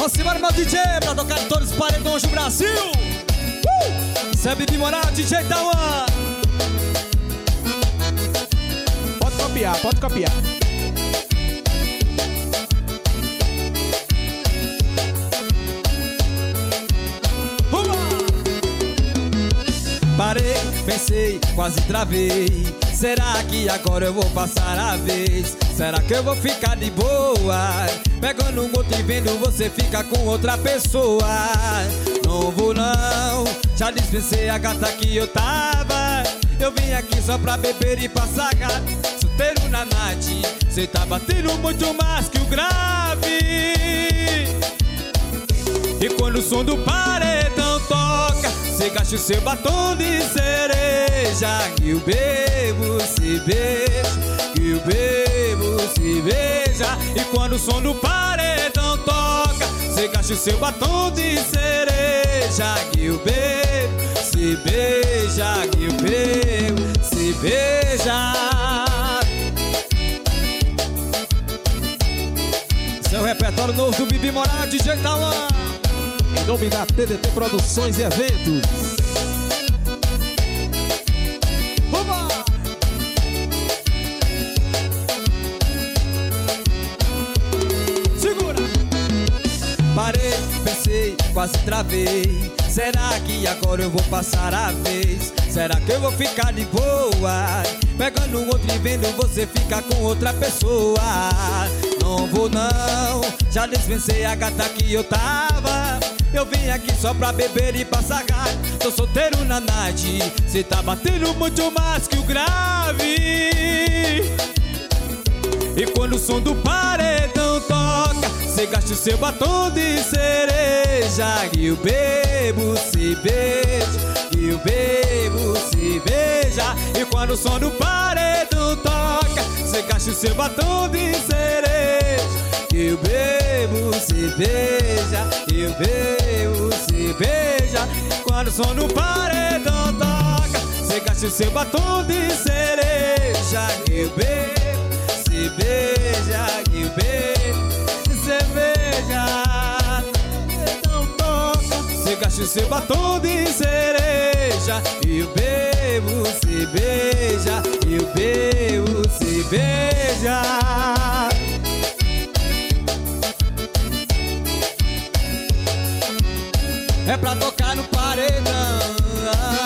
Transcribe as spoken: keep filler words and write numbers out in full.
Simbora, meu D J, pra tocar em todos os paredões do Brasil. uh! Isso é Bibi Moral, D J Tauan. Pode copiar, pode copiar. Parei, pensei, quase travei. Será que agora eu vou passar a vez? Será que eu vou ficar de boa? Pegando um outro e vendo você ficar com outra pessoa. Não vou não, já dispensei a gata que eu tava. Eu vim aqui só pra beber e passar gato. Solteiro na night, cê tá batendo muito mais que o grave. E quando o som do paredão toca, cê gasta o seu batom de cereja. E eu bebo, se beija. E eu bebo, se beija. E quando o som do paredão toca, cê gasta o seu batom de cereja. E eu bebo, se beija. E eu bebo, se beija. Seu repertório novo do Bibi Moral, D J Tauan. Em nome da T D T Produções e Eventos. Vamos! Segura! Parei, pensei, quase travei. Será que agora eu vou passar a vez? Será que eu vou ficar de boa? Pegando um outro e vendo você ficar com outra pessoa. Não vou não, já dispensei a gata que eu tava. Eu vim aqui só pra beber e passar gato. Tô solteiro na night, cê tá batendo muito mais que o grave. E quando o som do paredão toca, cê gasta o seu batom de cereja. E eu bebo, se beija. E eu bebo, se beija. E quando o som do paredão toca, cê gasta o seu batom de cereja. Eu bebo, se beija. Eu bebo, se beija. Quando o som do paredão toca, cê gasta o seu batom de cereja. Eu bebo, se beija. Eu bebo, se beija. Não toca, cê gasta o seu batom de cereja. Eu bebo, se beija. Eu bebo, se beija. É pra tocar no paredão.